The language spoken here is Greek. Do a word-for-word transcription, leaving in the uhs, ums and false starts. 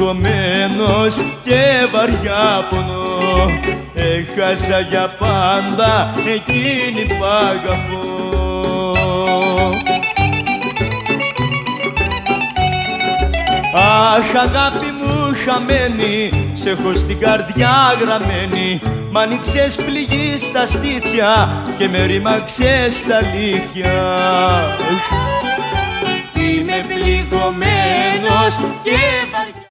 πληγωμένος και βαριά πονώ. Έχασα για πάντα εκείνη που αγαπώ. Αχ, αγάπη μου χαμένη, σ' έχω στην καρδιά γραμμένη. Μ' άνοιξες πληγή στα στήθια και με ρήμαξες στα αλήθεια. Είμαι πληγωμένος και βαριά.